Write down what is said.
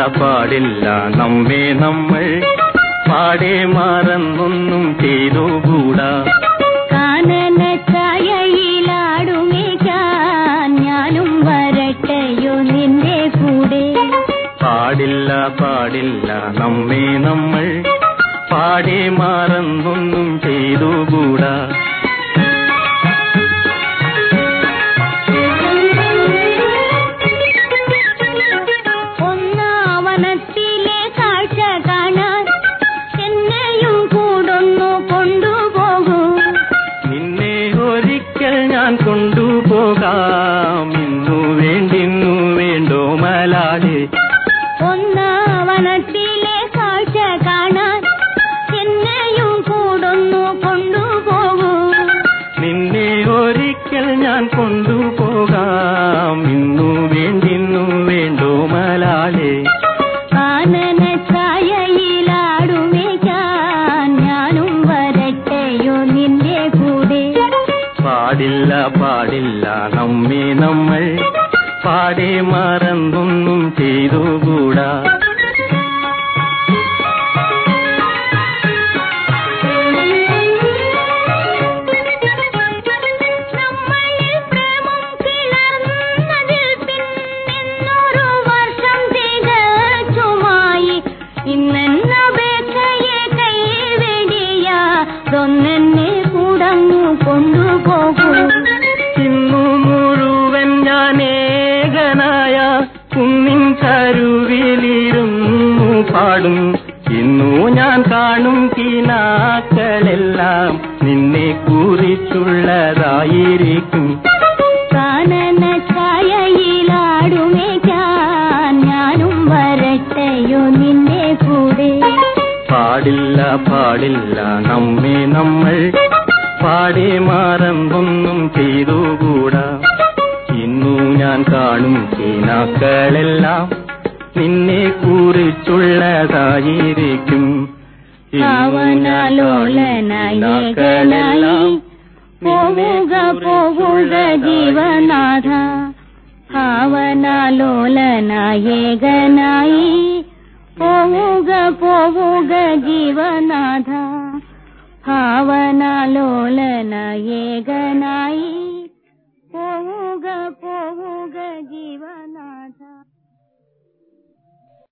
പാടില്ല നമ്മെ നമ്മൾ പാടെ മറന്നൊന്നും ചെയ്തുകൂടാ. കാനന ഛായയിലാടുമേക്കാൻ ഞാനും വരട്ടെയോ നിന്റെ കൂടെ. പാടില്ല പാടില്ല നമ്മെ നമ്മൾ പാടെ മറന്നൊന്നും ചെയ്തുകൂടാ. ഒന്നാവനത്തിലെ കാഴ്ച കാണാൻ എന്നെയും കൂടൊന്നു കൊണ്ടുപോകൂ. നിന്നെ ഒരിക്കൽ ഞാൻ കൊണ്ടുപോകാം, ഇന്നു വേണ്ടിന്നു വേണ്ടോ മലാളെ. ഒന്നാവനത്തിലെ കാഴ്ച കാണാൻ എന്നെയും കൂടൊന്നു കൊണ്ടുപോകൂ. നിന്നെ ഒരിക്കൽ ഞാൻ കൊണ്ടുപോകാം, ഇന്നു വേണ്ടിന്നു വേണ്ടോ മലാളെ. കാനന ഛായയിലാടുമേക്കാൻ ഞാനും വരട്ടെയോ നിന്റെ കൂടെ. പാടില്ല പാടില്ല നമ്മെ നമ്മൾ പാടെ മറന്നൊന്നും ചെയ്തുകൂടാ. നമ്മളിൽ പ്രേമം കിളർന്നതിൽ പിന്നെന്നൊരു വർഷം തികച്ചുമായി. ഇന്നെന്നപേക്ഷയെ കൈവെടിയാതൊന്നെന്നെ കൂടങ്ങു കൊണ്ടുപോകൂ. ഇന്നു മുഴുവൻ ഞാൻ ഏകനായ കുന്നിൻ കരുവിലിരുന്നു പാടും. ഇന്നു ഞാൻ കാണും കിനാക്കളെല്ലാം നിന്നെ കുറിച്ചുള്ളതായിരിക്കും. കാനന ഛായയിലാടുമേക്കാൻ ഞാനും വരട്ടെയോ നിന്റെ കൂടെ. പാടില്ല പാടില്ല നമ്മെ നമ്മൾ പാടെ മറന്നൊന്നും ചെയ്തുകൂടാ. ഇന്നു ഞാൻ കാണും കിനാക്കളെല്ലാം നിന്നെ കുറിച്ചുള്ളതായിരിക്കും. ഭാവനാലോലനായകനായി പോവുക പോവുക ജീവനാഥ. ഭാവനാലോലനായകനായി പോവുക പോവുക ജീവനാഥ. ഭാവനാലോലനായകനായി പോവുക പോവുക